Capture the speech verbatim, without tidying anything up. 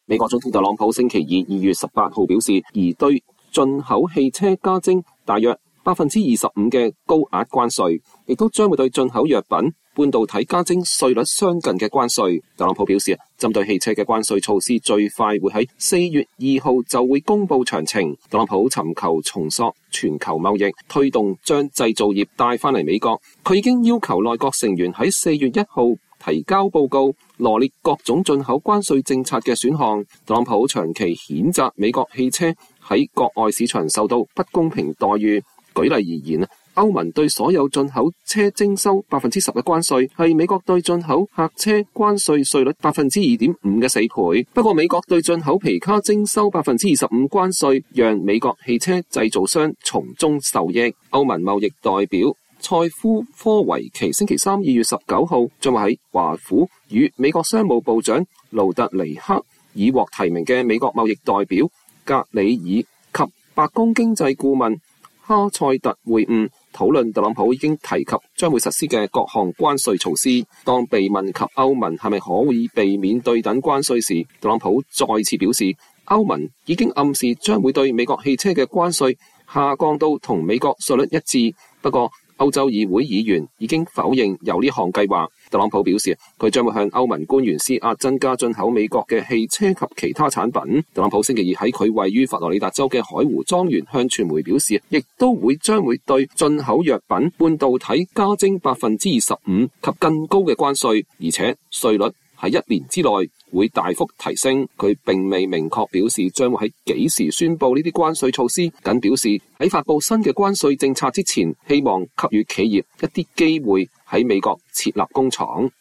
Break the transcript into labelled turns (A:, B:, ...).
A: 美國總統特朗普星期二二月十八號表示，而對進口汽車加徵大約百分之二十五嘅高額關稅，亦都將會對進口藥品、半導體加徵稅率相近嘅關稅。特朗普表示，針對汽車嘅關稅措施最快會喺四月二號就會公布詳情。特朗普尋求重塑全球貿易，推動將製造業帶返嚟美國。佢已經要求內閣成員喺四月一號提交報告，羅列各種進口關稅政策嘅選項。特朗普長期譴責美國汽車喺國外市場受到不公平待遇。舉例而言，歐盟對所有進口車徵收百分之十嘅關稅，係美國對進口客車關稅稅率百分之二點五嘅四倍。不過美國對進口皮卡徵收百分之二十五關稅，讓美國汽車製造商從中受益。歐盟貿易代表塞夫科維奇星期三二月十九號將會喺華府與美國商務部長盧特尼克已獲提名嘅美國貿易代表格里爾及白宮經濟顧問哈塞特會晤，討論特朗普已經提及將會實施嘅各項關稅措施。當被問及歐盟係咪可以避免對等關稅時，特朗普再次表示，歐盟已經暗示將會對美國汽車嘅關稅下降到同美國稅率一致。不過歐洲議會議員已經否認有呢項計劃。特朗普表示，佢將會向歐盟官員施壓，增加進口美國嘅汽車及其他產品。特朗普星期二喺佢位於佛羅里達州嘅海湖莊園向傳媒表示，亦都會將會對進口藥品、半導體加徵百分之二十五及更高嘅關稅，而且稅率喺一年之內會大幅提升。佢並未明確表示將會喺幾時宣布呢啲關稅措施，僅表示喺發布新嘅關稅政策之前，希望給予企業一啲機會喺美國設立工廠。